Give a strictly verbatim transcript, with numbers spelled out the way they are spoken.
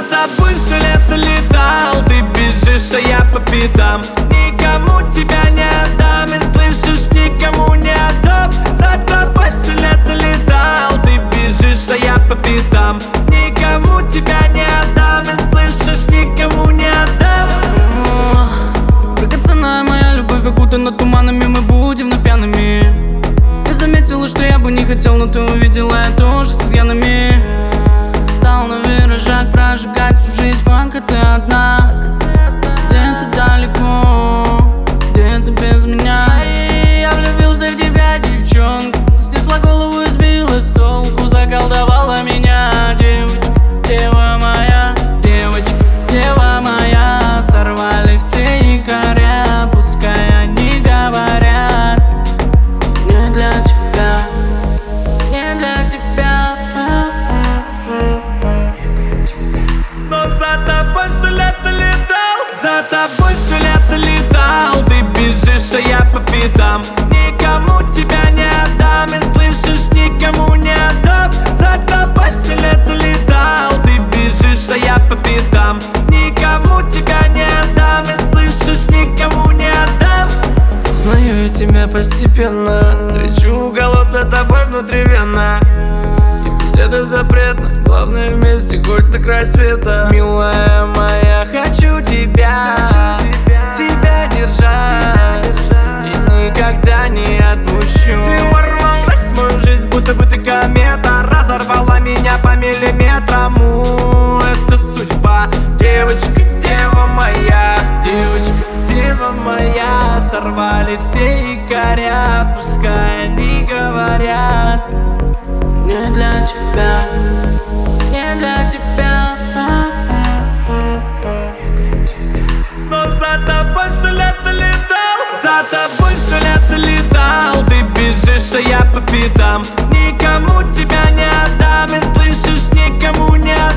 За тобой все лето летал, ты бежишь, а я по пятам. Никому тебя не отдам, и слышишь, никому не отдам. За тобой все лето летал, ты бежишь, а я по пятам. Никому тебя не отдам, и слышишь, никому не отдам. Драгоценная моя любовь окутана туманами, мы будем вновь пьяными. Я заметила, что я бы не хотел, но ты увидела я тоже с изъянами. Стал на виражах прожигать всю жизнь, пока ты одна. Где-то далеко, где-то без меня. И я влюбился в тебя, девчонка. Снесла голову и сбила с толку, заколдовала меня. Девочка, дева моя, девочка, дева моя. Сорвали все якоря, пускай они говорят. Не для тебя, не для тебя. Но за тобой все лето летал, за тобой все лето летал. Ты бежишь, а я по пятам. Никому тебя не отдам, и слышишь, никому не отдам. За тобой все лето летал, ты бежишь, а я по пятам. Никому тебя не отдам, и слышишь, никому не отдам. Узнаю я тебя постепенно, Лечу уколоться тобой внутривенно. и пусть это запретно, Главное вместе хоть до края света. Милая моя, хочу тебя, тебя держать, и никогда не отпущу. Ты ворвалась в мою жизнь, будто бы ты комета. Разорвала меня по миллиметрам. У, это судьба, девочка, дева моя. Девочка, дева моя. Сорвали все якоря, пускай они говорят. не для тебя, не для тебя. Но за тобой все лето летал, за тобой все лето летал. Ты бежишь, а я по пятам. Никому тебя не отдам, и слышишь, никому не отдам.